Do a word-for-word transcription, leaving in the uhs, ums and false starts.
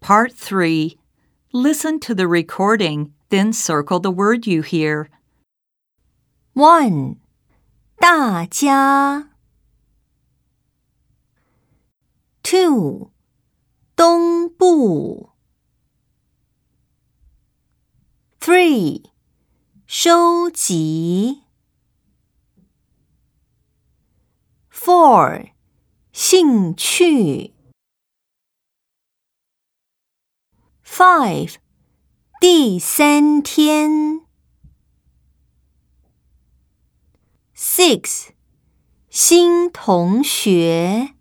Part three. Listen to the recording, then circle the word you hear. one. 大家 two. 东部 three. 收集 four. 兴趣 five. 第三天 six. 新同学